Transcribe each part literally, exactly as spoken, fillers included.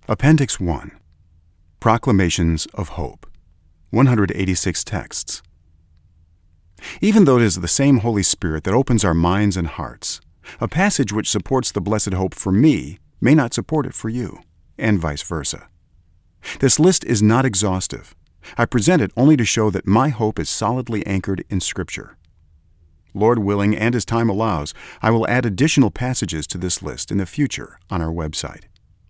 Appendix one. Proclamations of Hope. one hundred eighty-six texts. Even though it is the same Holy Spirit that opens our minds and hearts, a passage which supports the blessed hope for me may not support it for you, and vice versa. This list is not exhaustive. I present it only to show that my hope is solidly anchored in Scripture. Lord willing, and as time allows, I will add additional passages to this list in the future on our website.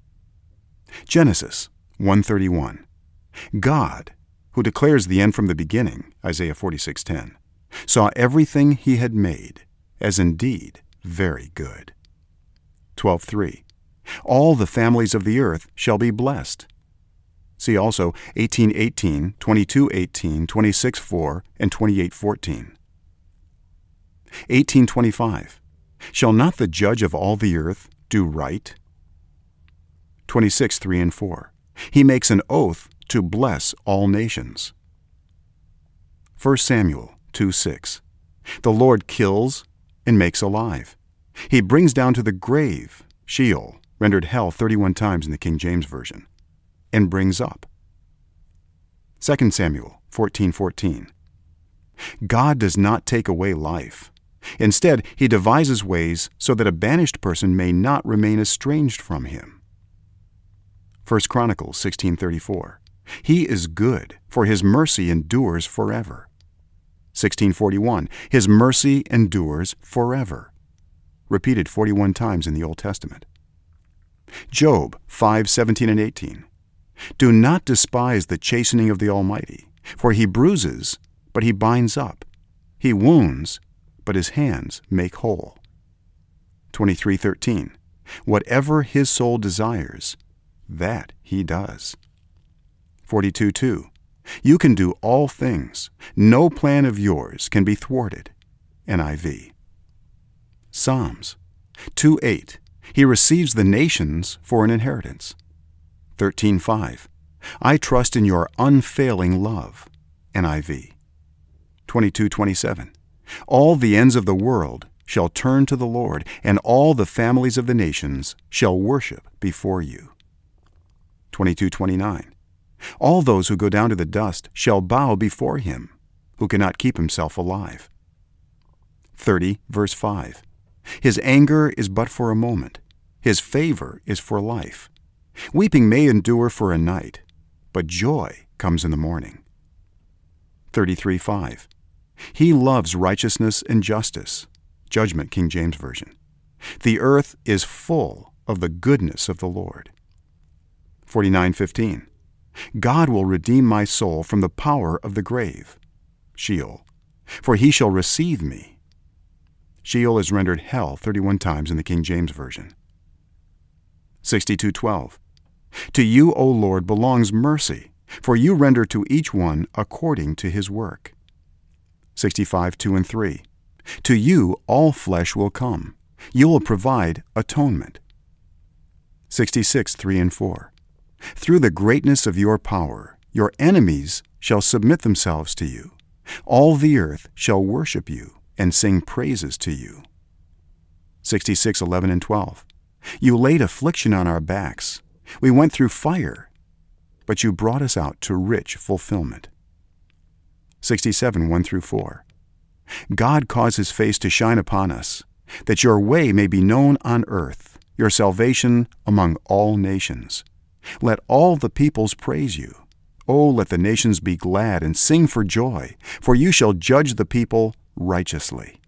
Genesis one thirty-one. God, who declares the end from the beginning, Isaiah forty-six ten, saw everything he had made as indeed very good. twelve three. All the families of the earth shall be blessed. See also eighteen eighteen, twenty-two eighteen, twenty-six four, and twenty-eight fourteen. eighteen twenty-five. Shall not the judge of all the earth do right? twenty-six three and four. He makes an oath to bless all nations. First Samuel two six. The Lord kills and makes alive. He brings down to the grave, Sheol, rendered hell thirty-one times in the King James Version, and brings up. Second Samuel fourteen fourteen. God does not take away life. Instead, he devises ways so that a banished person may not remain estranged from him. First Chronicles sixteen thirty-four. He is good, for his mercy endures forever. sixteen forty-one. His mercy endures forever. Repeated forty-one times in the Old Testament. Job five seventeen and eighteen. Do not despise the chastening of the Almighty, for he bruises, but he binds up. He wounds, but his hands make whole. twenty-three thirteen. Whatever his soul desires, that he does. forty-two two. You can do all things. No plan of yours can be thwarted. N I V. Psalms two eight. He receives the nations for an inheritance. thirteen five. I trust in your unfailing love. N I V. twenty-two twenty-seven. All the ends of the world shall turn to the Lord, and all the families of the nations shall worship before you. twenty-two twenty-nine. All those who go down to the dust shall bow before him, who cannot keep himself alive. thirty verse five. His anger is but for a moment. His favor is for life. Weeping may endure for a night, but joy comes in the morning. thirty-three five. He loves righteousness and justice. Judgment, King James Version. The earth is full of the goodness of the Lord. forty-nine fifteen. God will redeem my soul from the power of the grave, Sheol, for he shall receive me. Sheol is rendered hell thirty-one times in the King James Version. sixty-two twelve. To you, O Lord, belongs mercy, for you render to each one according to his work. sixty-five two and three. To you all flesh will come. You will provide atonement. sixty-six three and four. Through the greatness of your power, your enemies shall submit themselves to you. All the earth shall worship you and sing praises to you. sixty-six eleven and twelve. You laid affliction on our backs. We went through fire, but you brought us out to rich fulfillment. sixty-seven one through four. God caused his face to shine upon us, that your way may be known on earth, your salvation among all nations. Let all the peoples praise you. O let the nations be glad and sing for joy, for you shall judge the people righteously.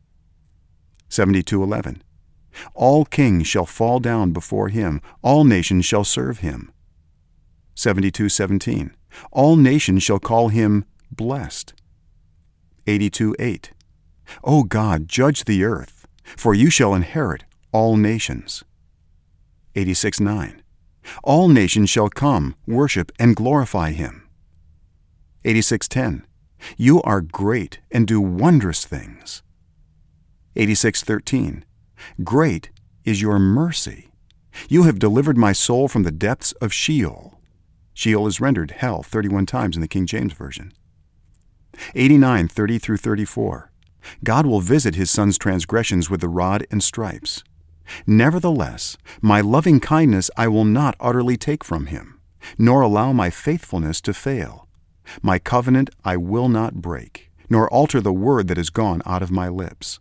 seventy-two eleven. All kings shall fall down before him, all nations shall serve him. seventy-two seventeen. All nations shall call him blessed. eighty-two eight. O God, judge the earth, for you shall inherit all nations. eighty-six nine. All nations shall come, worship, and glorify him. eighty-six ten. You are great and do wondrous things. eighty-six thirteen. Great is your mercy. You have delivered my soul from the depths of Sheol. Sheol is rendered hell thirty-one times in the King James Version. eighty-nine thirty through thirty-four. God will visit his son's transgressions with the rod and stripes. Nevertheless, my loving kindness I will not utterly take from him, nor allow my faithfulness to fail. My covenant I will not break, nor alter the word that has gone out of my lips.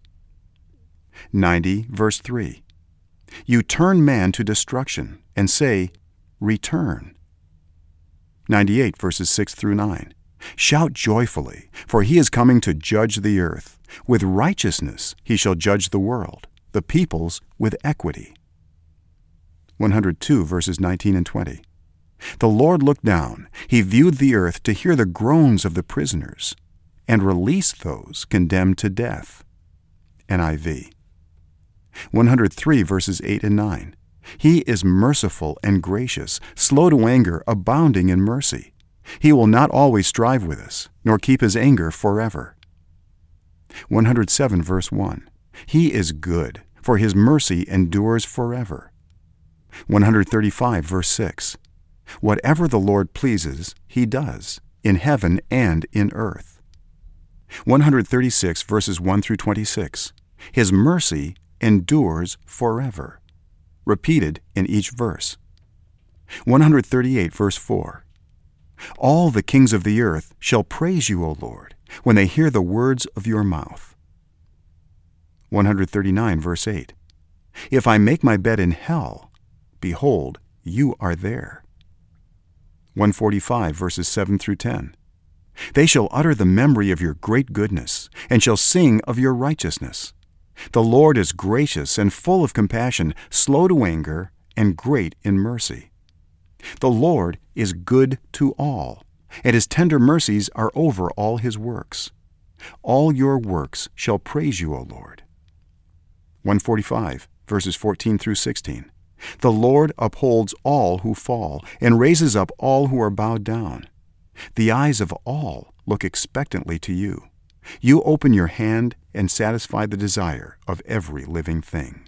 ninety, verse three. You turn man to destruction, and say, Return. ninety-eight, verses six through nine. Shout joyfully, for he is coming to judge the earth. With righteousness he shall judge the world, the peoples with equity. one hundred two, verses nineteen and twenty. The Lord looked down, he viewed the earth to hear the groans of the prisoners, and released those condemned to death. N I V. one hundred three, verses eight and nine. He is merciful and gracious, slow to anger, abounding in mercy. He will not always strive with us, nor keep his anger forever. one hundred seven, verse one. He is good, for his mercy endures forever. one hundred thirty-five, verse six. Whatever the Lord pleases, he does, in heaven and in earth. one hundred thirty-six, verses one through twenty-six. His mercy endures forever. Repeated in each verse. one hundred thirty-eight, verse four. All the kings of the earth shall praise you, O Lord, when they hear the words of your mouth. one hundred thirty-nine, verse eight. If I make my bed in hell, behold, you are there. one forty-five, verses seven through ten. They shall utter the memory of your great goodness, and shall sing of your righteousness. The Lord is gracious and full of compassion, slow to anger, and great in mercy. The Lord is good to all, and his tender mercies are over all his works. All your works shall praise you, O Lord. one forty-five, verses fourteen through sixteen. The Lord upholds all who fall, and raises up all who are bowed down. The eyes of all look expectantly to you. You open your hand and satisfy the desire of every living thing.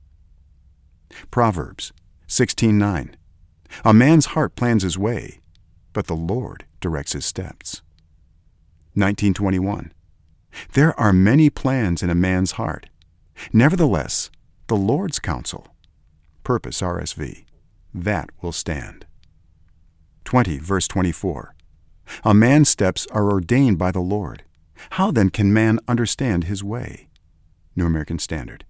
Proverbs sixteen nine. A man's heart plans his way, but the Lord directs his steps. nineteen twenty-one. There are many plans in a man's heart. Nevertheless, the Lord's counsel, Purpose R S V, that will stand. twenty, verse twenty-four. A man's steps are ordained by the Lord. How then can man understand his way? New American Standard.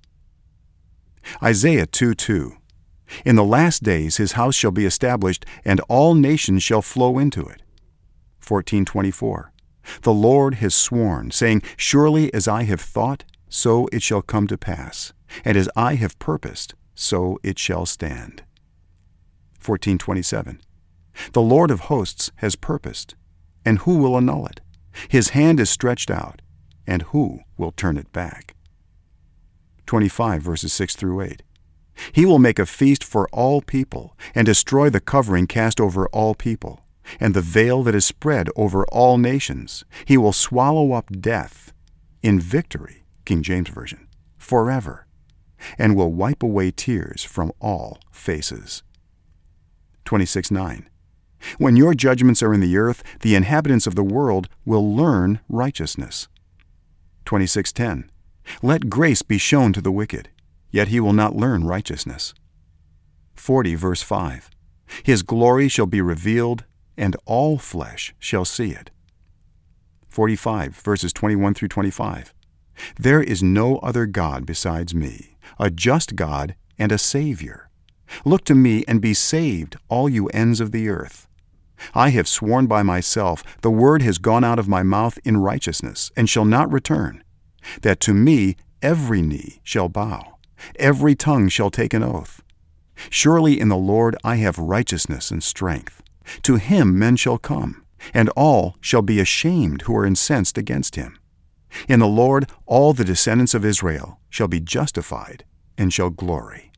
Isaiah two two. In the last days his house shall be established, and all nations shall flow into it. fourteen twenty-four. The Lord has sworn, saying, Surely as I have thought, so it shall come to pass, and as I have purposed, so it shall stand. fourteen twenty-seven. The Lord of hosts has purposed, and who will annul it? His hand is stretched out, and who will turn it back? twenty-five, verses six through eight. He will make a feast for all people, and destroy the covering cast over all people, and the veil that is spread over all nations. He will swallow up death in victory, King James Version, forever, and will wipe away tears from all faces. twenty-six nine. When your judgments are in the earth, the inhabitants of the world will learn righteousness. twenty-six ten. Let grace be shown to the wicked, yet he will not learn righteousness. forty, verse five. His glory shall be revealed, and all flesh shall see it. forty-five, verses twenty-one through twenty-five. There is no other God besides me, a just God and a Savior. Look to me and be saved, all you ends of the earth. I have sworn by myself, the word has gone out of my mouth in righteousness, and shall not return, that to me every knee shall bow, every tongue shall take an oath. Surely in the Lord I have righteousness and strength. To him men shall come, and all shall be ashamed who are incensed against him. In the Lord all the descendants of Israel shall be justified and shall glory.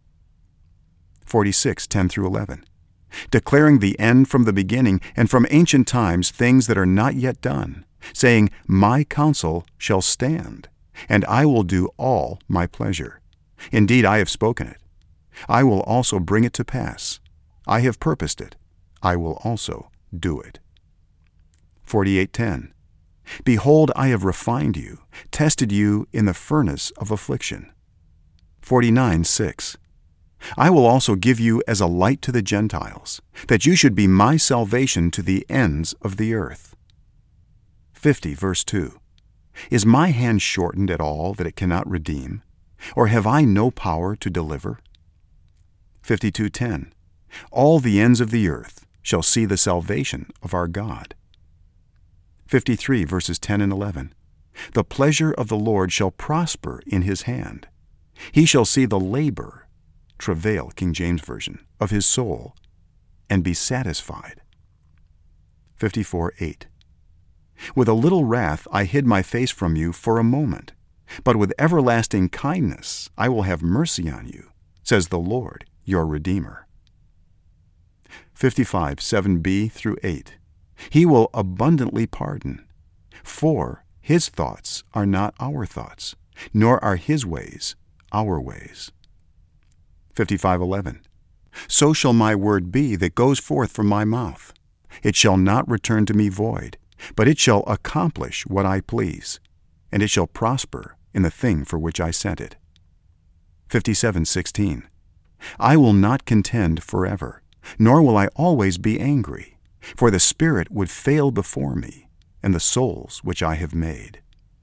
forty-six, ten through eleven. Declaring the end from the beginning, and from ancient times things that are not yet done, saying, My counsel shall stand, and I will do all my pleasure. Indeed, I have spoken it. I will also bring it to pass. I have purposed it. I will also do it. forty-eight ten. Behold, I have refined you, tested you in the furnace of affliction. forty-nine six. I will also give you as a light to the Gentiles, that you should be my salvation to the ends of the earth. fifty, verse two. Is my hand shortened at all that it cannot redeem? Or have I no power to deliver? fifty-two ten. All the ends of the earth shall see the salvation of our God. fifty-three, verses ten and eleven. The pleasure of the Lord shall prosper in his hand. He shall see the labor, travail, King James Version, of his soul, and be satisfied. fifty-four eight. With a little wrath I hid my face from you for a moment, but with everlasting kindness I will have mercy on you, says the Lord, your Redeemer. fifty-five seven b through eight. He will abundantly pardon, for his thoughts are not our thoughts, nor are his ways our ways. fifty-five eleven. So shall my word be that goes forth from my mouth. It shall not return to me void, but it shall accomplish what I please, and it shall prosper in the thing for which I sent it. fifty-seven sixteen. I will not contend forever, nor will I always be angry, for the spirit would fail before me, and the souls which I have made.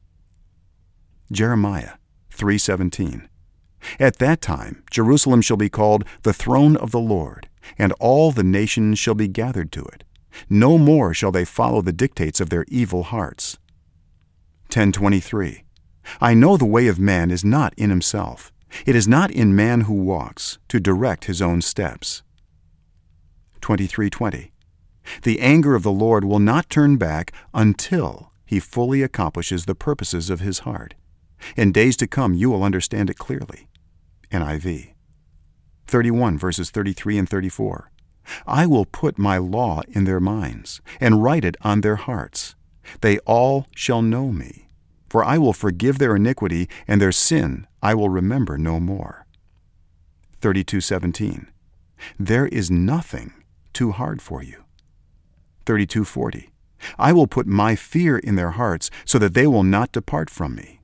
Jeremiah three seventeen. At that time Jerusalem shall be called the throne of the Lord, and all the nations shall be gathered to it. No more shall they follow the dictates of their evil hearts. ten twenty-three. I know the way of man is not in himself. It is not in man who walks to direct his own steps. twenty-three twenty. The anger of the Lord will not turn back until he fully accomplishes the purposes of his heart. In days to come you will understand it clearly. N I V. thirty-one, verses thirty-three and thirty-four. I will put my law in their minds, and write it on their hearts. They all shall know me, for I will forgive their iniquity, and their sin I will remember no more. thirty-two seventeen. There is nothing too hard for you. thirty-two forty. I will put my fear in their hearts, so that they will not depart from me.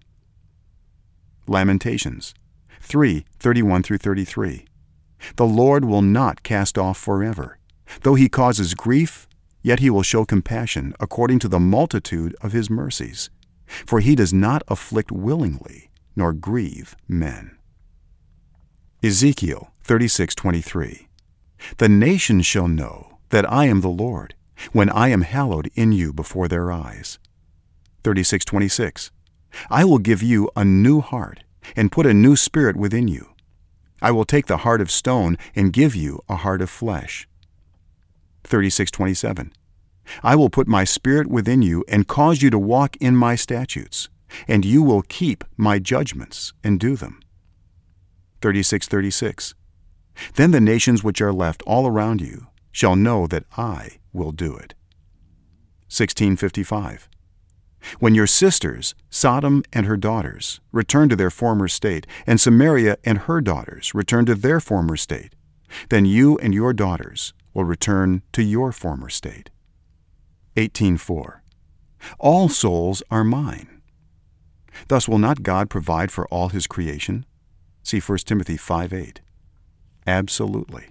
Lamentations three thirty-one through thirty-three. The Lord will not cast off forever. Though he causes grief, yet he will show compassion according to the multitude of his mercies. For he does not afflict willingly, nor grieve men. Ezekiel thirty-six twenty-three. The nations shall know that I am the Lord, when I am hallowed in you before their eyes. thirty-six twenty-six. I will give you a new heart, and put a new spirit within you. I will take the heart of stone and give you a heart of flesh. thirty-six twenty-seven. I will put my spirit within you and cause you to walk in my statutes, and you will keep my judgments and do them. thirty-six thirty-six. Then the nations which are left all around you shall know that I will do it. sixteen fifty-five. When your sisters, Sodom and her daughters, return to their former state, and Samaria and her daughters return to their former state, then you and your daughters will return to your former state. eighteen four. All souls are mine. Thus will not God provide for all his creation? See First Timothy five eight. Absolutely.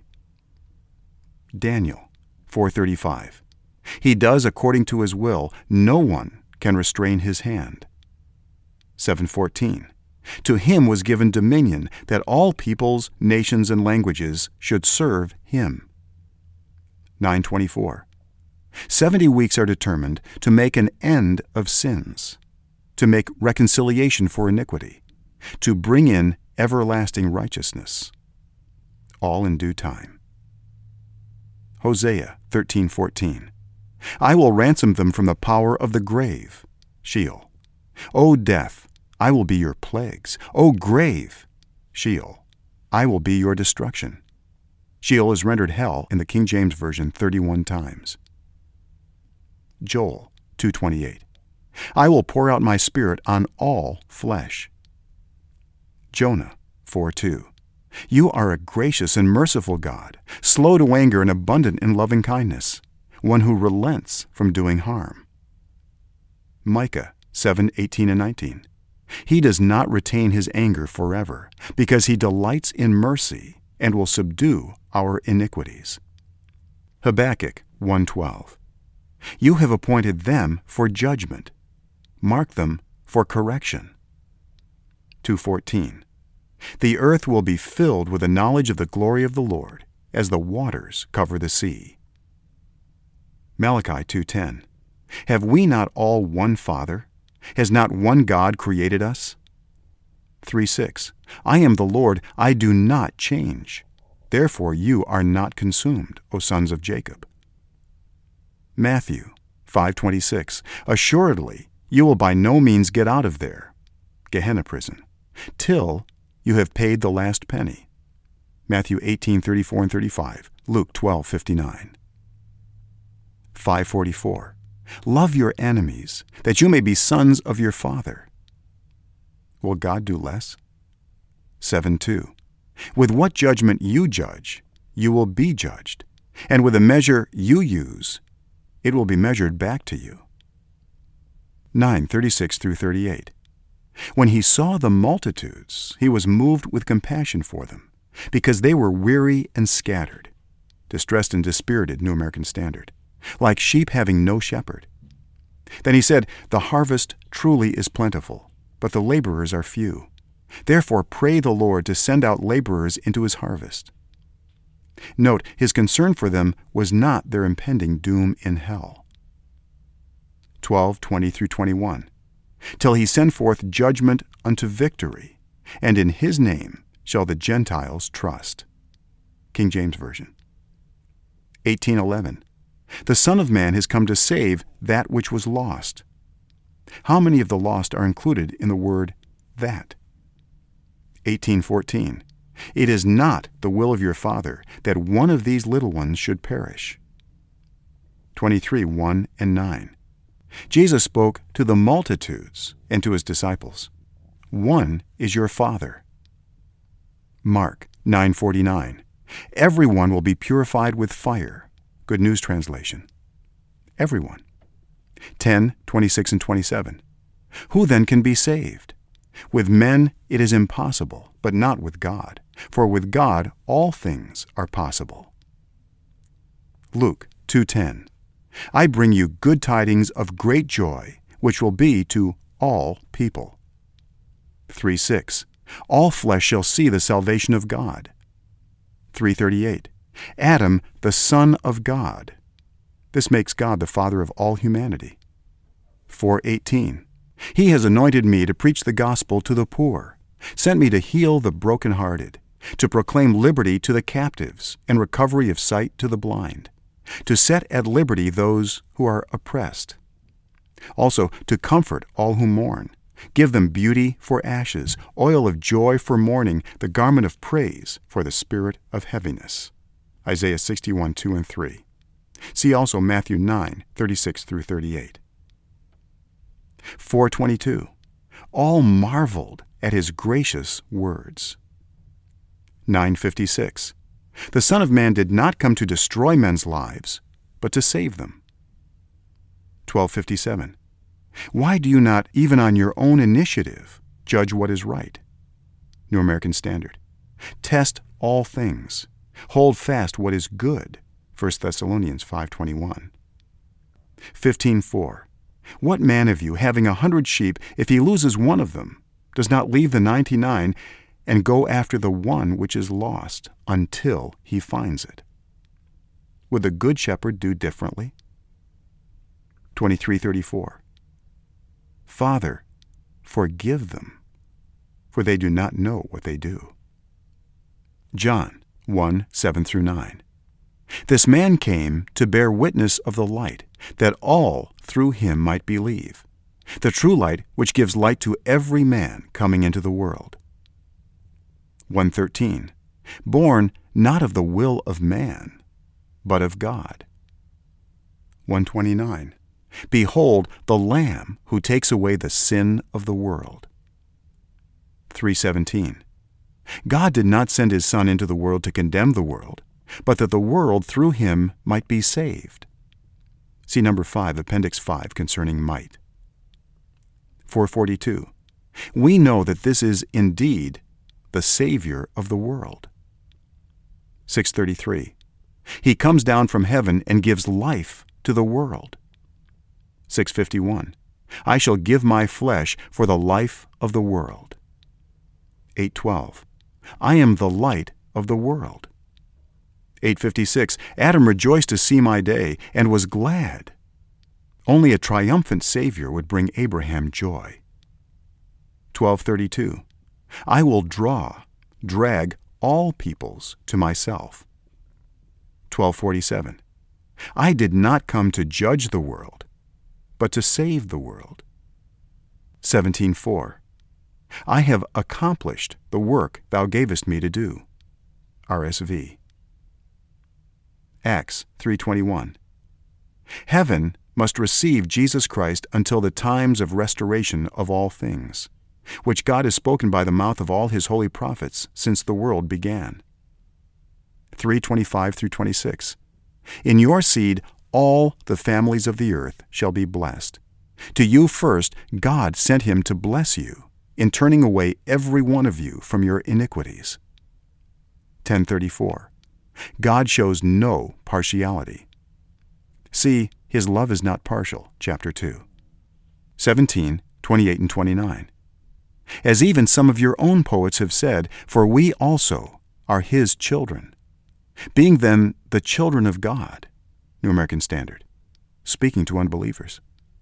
Daniel four thirty-five. He does according to his will. No one can restrain his hand. seven fourteen. To him was given dominion, that all peoples, nations, and languages should serve him. nine twenty-four. Seventy weeks are determined to make an end of sins, to make reconciliation for iniquity, to bring in everlasting righteousness, all in due time. Hosea thirteen fourteen. I will ransom them from the power of the grave, Sheol. O death, I will be your plagues. O grave, Sheol, I will be your destruction. Sheol is rendered hell in the King James Version thirty-one times. Joel two twenty-eight. I will pour out my spirit on all flesh. Jonah four two. You are a gracious and merciful God, slow to anger and abundant in loving kindness, one who relents from doing harm. Micah seven eighteen and nineteen. He does not retain his anger forever, because he delights in mercy and will subdue our iniquities. Habakkuk one twelve. You have appointed them for judgment. Mark them for correction. two fourteen. The earth will be filled with the knowledge of the glory of the Lord, as the waters cover the sea. Malachi two ten. Have we not all one Father? Has not one God created us? three six. I am the Lord, I do not change. Therefore you are not consumed, O sons of Jacob. Matthew five twenty-six. Assuredly, you will by no means get out of there, Gehenna prison, till you have paid the last penny. Matthew eighteen thirty-four and thirty-five, Luke twelve fifty-nine. five forty-four. Love your enemies, that you may be sons of your Father. Will God do less? seven two. With what judgment you judge, you will be judged, and with the measure you use, it will be measured back to you. nine thirty-six through thirty-eight. When he saw the multitudes, he was moved with compassion for them, because they were weary and scattered, distressed and dispirited, New American Standard, like sheep having no shepherd. Then he said, The harvest truly is plentiful, but the laborers are few. Therefore pray the Lord to send out laborers into his harvest. Note, his concern for them was not their impending doom in hell. twelve twenty through twenty-one. Till he send forth judgment unto victory, and in his name shall the Gentiles trust. King James Version. eighteen eleven. The Son of Man has come to save that which was lost. How many of the lost are included in the word that? eighteen fourteen. It is not the will of your Father that one of these little ones should perish. twenty-three one and nine. Jesus spoke to the multitudes and to his disciples. One is your Father. Mark nine forty-nine. Everyone will be purified with fire. Good News Translation. Everyone. ten twenty-six and twenty-seven. Who then can be saved? With men it is impossible, but not with God, for with God all things are possible. Luke two ten. I bring you good tidings of great joy, which will be to all people. three six. All flesh shall see the salvation of God. three thirty-eight. Adam, the Son of God. This makes God the Father of all humanity. four eighteen. He has anointed me to preach the gospel to the poor, sent me to heal the brokenhearted, to proclaim liberty to the captives and recovery of sight to the blind, to set at liberty those who are oppressed. Also, to comfort all who mourn, give them beauty for ashes, oil of joy for mourning, the garment of praise for the spirit of heaviness. Isaiah sixty-one two and three. See also Matthew nine thirty-six through thirty-eight. four twenty-two. All marveled at his gracious words. nine fifty-six. The Son of Man did not come to destroy men's lives, but to save them. twelve fifty-seven. Why do you not, even on your own initiative, judge what is right? New American Standard. Test all things. Hold fast what is good. First Thessalonians five twenty-one. fifteen four. What man of you, having a hundred sheep, if he loses one of them, does not leave the ninety-nine and go after the one which is lost until he finds it? Would the good shepherd do differently? twenty-three thirty-four. Father, forgive them, for they do not know what they do. John one seven through nine. This man came to bear witness of the light, that all through him might believe, the true light which gives light to every man coming into the world. one thirteen. Born not of the will of man, but of God. one twenty-nine. Behold the Lamb who takes away the sin of the world. three seventeen. God did not send his Son into the world to condemn the world, but that the world through him might be saved. See number five, Appendix five, concerning might. four forty-two. We know that this is indeed the Savior of the world. six thirty-three. He comes down from heaven and gives life to the world. six fifty-one. I shall give my flesh for the life of the world. eight twelve. I am the light of the world. eight fifty-six. Adam rejoiced to see my day and was glad. Only a triumphant Savior would bring Abraham joy. twelve thirty-two. I will draw, drag all peoples to myself. twelve forty-seven. I did not come to judge the world, but to save the world. seventeen four. I have accomplished the work thou gavest me to do. R S V. Acts three twenty-one. Heaven must receive Jesus Christ until the times of restoration of all things, which God has spoken by the mouth of all his holy prophets since the world began. three twenty-five through twenty-six. In your seed all the families of the earth shall be blessed. To you first God sent him to bless you, in turning away every one of you from your iniquities. ten thirty-four. God shows no partiality. See, his love is not partial, chapter two. seventeen twenty-eight and twenty-nine. As even some of your own poets have said, for we also are his children, being then the children of God. New American Standard, speaking to unbelievers.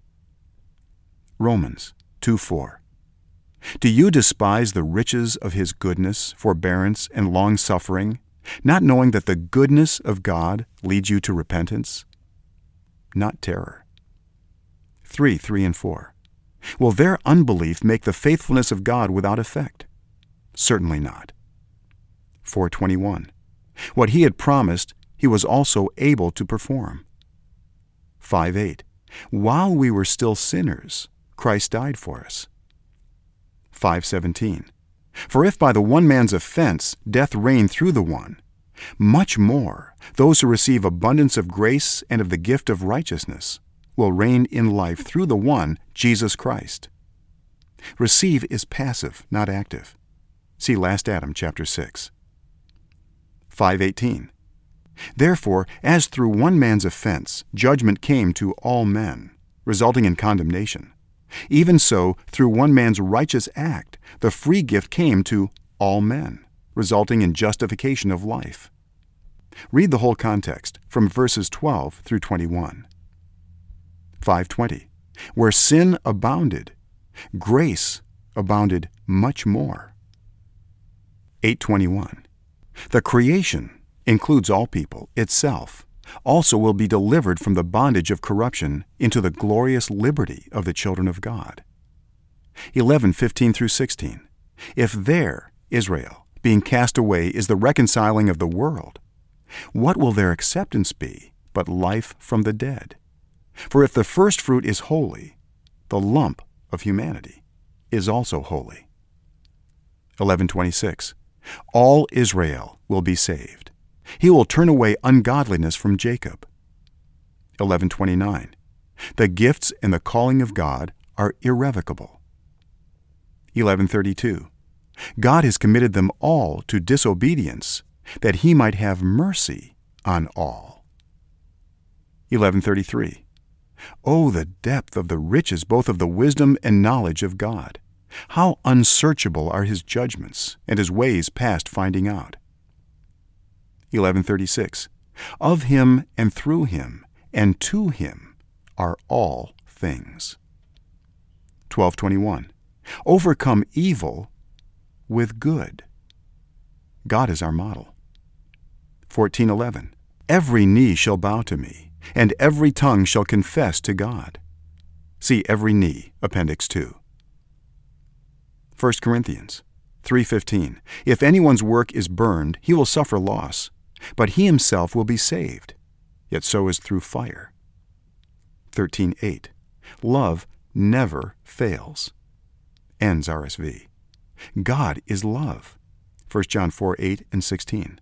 Romans two four. Do you despise the riches of his goodness, forbearance, and long-suffering, not knowing that the goodness of God leads you to repentance? Not terror. three three and four. Will their unbelief make the faithfulness of God without effect? Certainly not. four twenty-one. What he had promised, he was also able to perform. five eight. While we were still sinners, Christ died for us. five seventeen. For if by the one man's offense death reigned through the one, much more those who receive abundance of grace and of the gift of righteousness will reign in life through the one, Jesus Christ. Receive is passive, not active. See Last Adam, chapter six. five eighteen. Therefore, as through one man's offense judgment came to all men, resulting in condemnation, even so through one man's righteous act the free gift came to all men, resulting in justification of life. Read the whole context from verses twelve through twenty-one. five twenty. Where sin abounded, grace abounded much more. eight twenty-one. The creation includes all people itself, also will be delivered from the bondage of corruption into the glorious liberty of the children of God. eleven fifteen through sixteen. If there, Israel, being cast away, is the reconciling of the world, what will their acceptance be but life from the dead? For if the first fruit is holy, the lump of humanity is also holy. eleven twenty-six. All Israel will be saved. He will turn away ungodliness from Jacob. eleven twenty-nine. The gifts and the calling of God are irrevocable. eleven thirty-two. God has committed them all to disobedience, that he might have mercy on all. eleven thirty-three. Oh, the depth of the riches both of the wisdom and knowledge of God! How unsearchable are his judgments, and his ways past finding out. eleven thirty-six. Of him and through him and to him are all things. twelve twenty-one. Overcome evil with good. God is our model. fourteen eleven. Every knee shall bow to me, and every tongue shall confess to God. See Every Knee, Appendix two. First Corinthians three fifteen. If anyone's work is burned, he will suffer loss, but he himself will be saved, yet so is through fire. thirteen eight. Love never fails. Ends R S V. God is love. First John four eight and sixteen.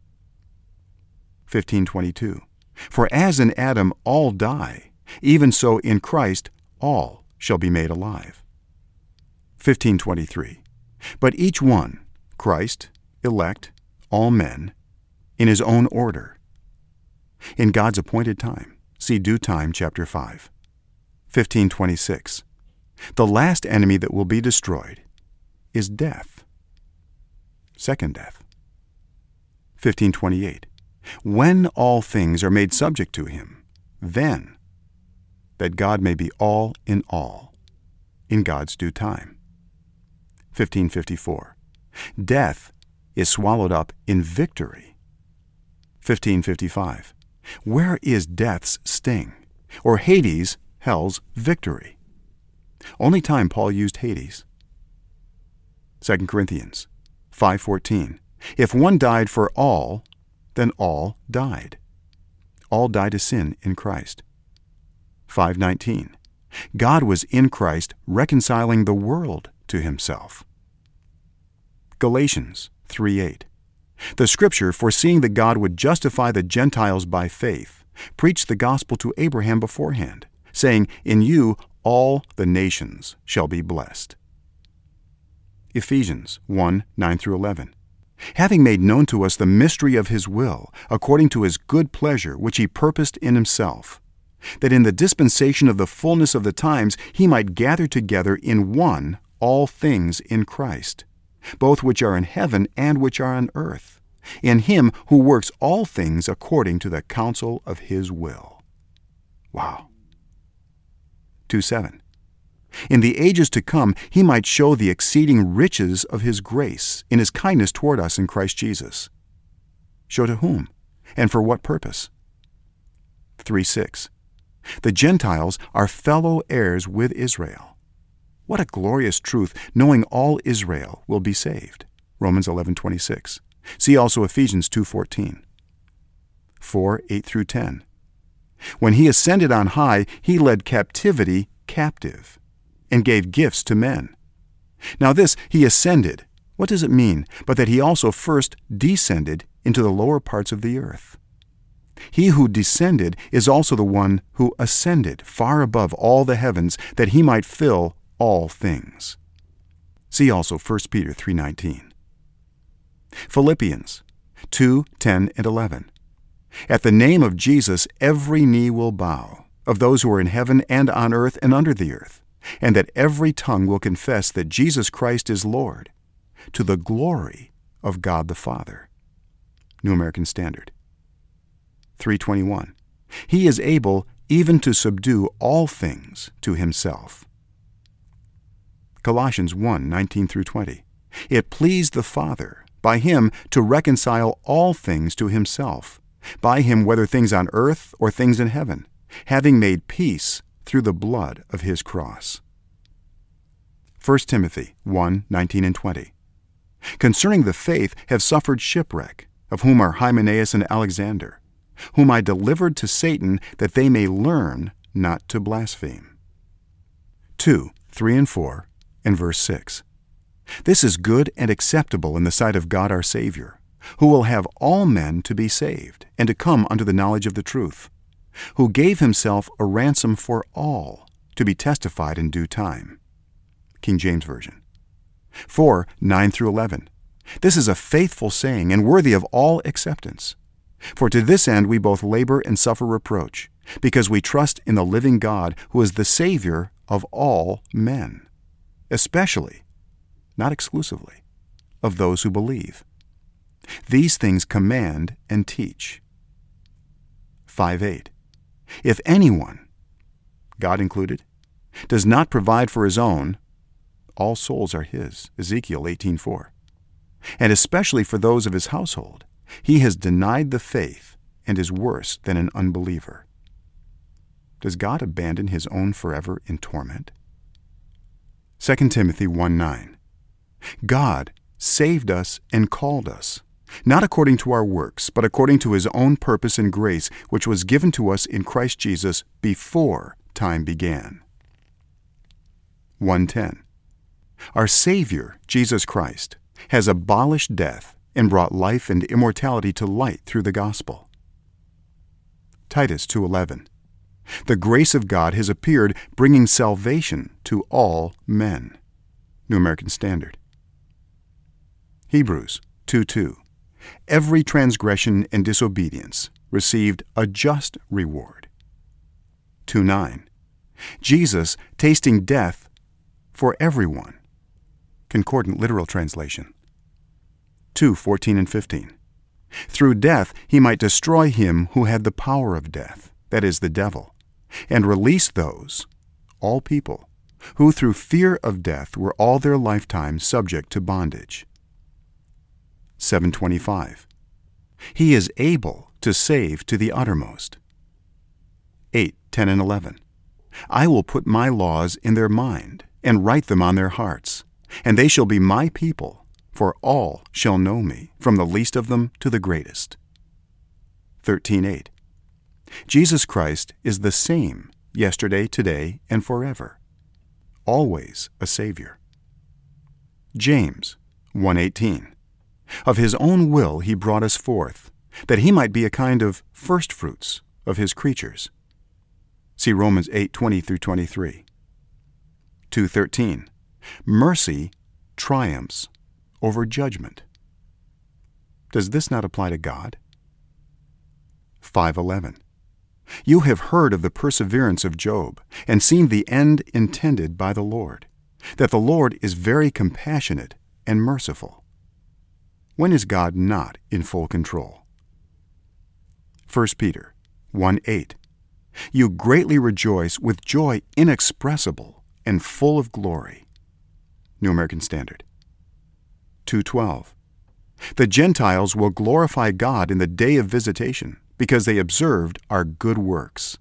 fifteen twenty-two. For as in Adam all die, even so in Christ all shall be made alive. fifteen twenty-three. But each one, Christ, elect, all men, in his own order. In God's appointed time. See Due Time, chapter five. fifteen twenty-six. The last enemy that will be destroyed is death. Second death. fifteen twenty-eight. When all things are made subject to him, then that God may be all in all, in God's due time. fifteen fifty-four. Death is swallowed up in victory. fifteen fifty-five. Where is death's sting, or Hades, hell's victory? Only time Paul used Hades. Second Corinthians five fourteen. If one died for all, then all died. All died to sin in Christ. five nineteen. God was in Christ reconciling the world to himself. Galatians three eight. The Scripture, foreseeing that God would justify the Gentiles by faith, preached the gospel to Abraham beforehand, saying, In you all the nations shall be blessed. Ephesians one nine through eleven. Having made known to us the mystery of his will, according to his good pleasure, which he purposed in himself, that in the dispensation of the fullness of the times he might gather together in one all things in Christ, both which are in heaven and which are on earth, in him who works all things according to the counsel of his will. Wow. two seven. In the ages to come he might show the exceeding riches of his grace in his kindness toward us in Christ Jesus. Show to whom, and for what purpose? three six. The Gentiles are fellow heirs with Israel. What a glorious truth, knowing all Israel will be saved. Romans eleven twenty-six. See also Ephesians two fourteen. four eight through ten. When he ascended on high, he led captivity captive, and gave gifts to men. Now this, he ascended, what does it mean but that he also first descended into the lower parts of the earth? He who descended is also the one who ascended far above all the heavens, that he might fill all things. See also First Peter three nineteen. Philippians two ten and eleven. At the name of Jesus every knee will bow, of those who are in heaven and on earth and under the earth, and that every tongue will confess that Jesus Christ is Lord, to the glory of God the Father. New American Standard. three twenty-one. He is able even to subdue all things to himself. Colossians one nineteen through twenty. It pleased the Father, by him, to reconcile all things to himself, by him whether things on earth or things in heaven, having made peace through the blood of his cross. First Timothy one nineteen and twenty. Concerning the faith have suffered shipwreck, of whom are Hymenaeus and Alexander, whom I delivered to Satan, that they may learn not to blaspheme. two, three and four, and verse six. This is good and acceptable in the sight of God our Savior, who will have all men to be saved, and to come unto the knowledge of the truth, who gave himself a ransom for all, to be testified in due time. King James Version. four, nine through eleven. This is a faithful saying, and worthy of all acceptance. For to this end we both labor and suffer reproach, because we trust in the living God, who is the Savior of all men, especially, not exclusively, of those who believe. These things command and teach. five eight. If anyone, God included, does not provide for his own, all souls are his. Ezekiel eighteen four. And especially for those of his household, he has denied the faith and is worse than an unbeliever. Does God abandon his own forever in torment? Second Timothy one nine. God saved us and called us, not according to our works, but according to his own purpose and grace, which was given to us in Christ Jesus before time began. one ten. Our Savior, Jesus Christ, has abolished death and brought life and immortality to light through the gospel. Titus two eleven. The grace of God has appeared, bringing salvation to all men. New American Standard. Hebrews two two. every transgression and disobedience received a just reward. two nine. Jesus tasting death for everyone. Concordant literal translation. two fourteen and fifteen. Through death he might destroy him who had the power of death, that is, the devil, and release those, all people, who through fear of death were all their lifetime subject to bondage. seven twenty-five. He is able to save to the uttermost. eight ten and eleven. I will put my laws in their mind, and write them on their hearts, and they shall be my people, for all shall know me, from the least of them to the greatest. thirteen eight. Jesus Christ is the same yesterday, today, and forever, always a Savior. James one eighteen. Of his own will he brought us forth, that he might be a kind of firstfruits of his creatures. See Romans eight twenty through twenty-three. two thirteen. Mercy triumphs over judgment. Does this not apply to God? five eleven. You have heard of the perseverance of Job, and seen the end intended by the Lord, that the Lord is very compassionate and merciful. When is God not in full control? First Peter one eight. You greatly rejoice with joy inexpressible and full of glory. New American Standard. two twelve. The Gentiles will glorify God in the day of visitation, because they observed our good works.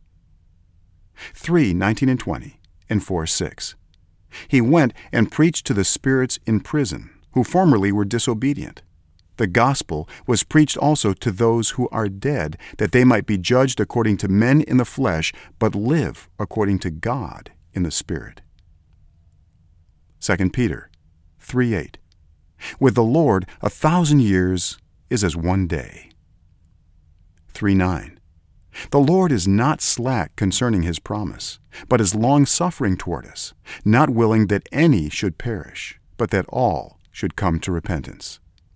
three nineteen and twenty, and four six. He went and preached to the spirits in prison, who formerly were disobedient. The gospel was preached also to those who are dead, that they might be judged according to men in the flesh, but live according to God in the Spirit. Second Peter three eight. With the Lord a thousand years is as one day. three nine. The Lord is not slack concerning his promise, but is long-suffering toward us, not willing that any should perish, but that all should come to repentance.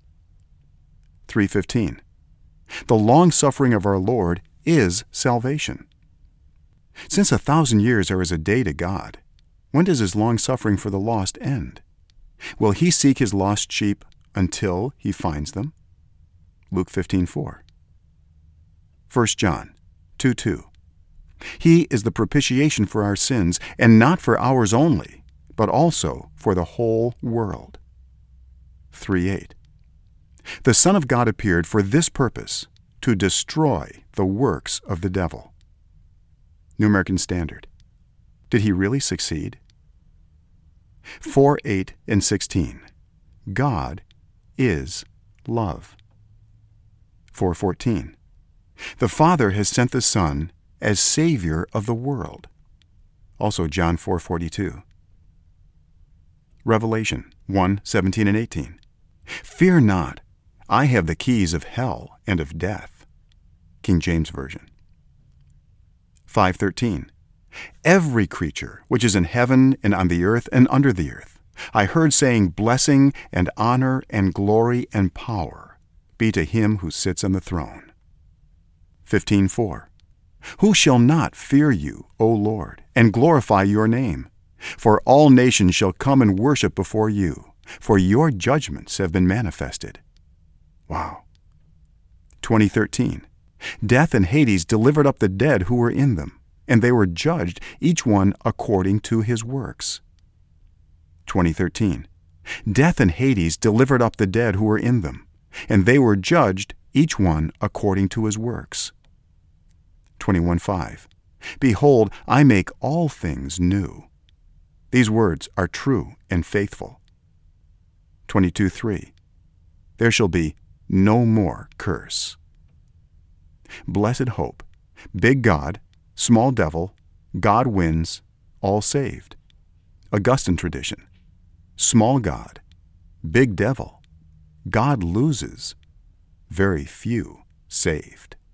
three fifteen. The long-suffering of our Lord is salvation. Since a thousand years are as a day to God, when does his long-suffering for the lost end? Will he seek his lost sheep until he finds them? Luke fifteen four. First John two two. He is the propitiation for our sins, and not for ours only, but also for the whole world. three eight. The Son of God appeared for this purpose, to destroy the works of the devil. New American Standard. Did he really succeed? four eight and sixteen. God is love. four fourteen. The Father has sent the Son as Savior of the world. Also John four forty-two. Revelation one seventeen and eighteen. Fear not, I have the keys of hell and of death. King James Version. five thirteen. Every creature which is in heaven and on the earth and under the earth, I heard saying, blessing and honor and glory and power be to him who sits on the throne. fifteen four. Who shall not fear you, O Lord, and glorify your name? For all nations shall come and worship before you, for your judgments have been manifested. Wow. twenty thirteen. Death and Hades delivered up the dead who were in them, and they were judged, each one according to his works. twenty thirteen. Death and Hades delivered up the dead who were in them, and they were judged, each one according to his works. twenty-one five. Behold, I make all things new. These words are true and faithful. twenty-two three. There shall be no more curse. Blessed hope. Big God, small devil, God wins, all saved. Augustine tradition. Small God, big devil, God loses, very few saved.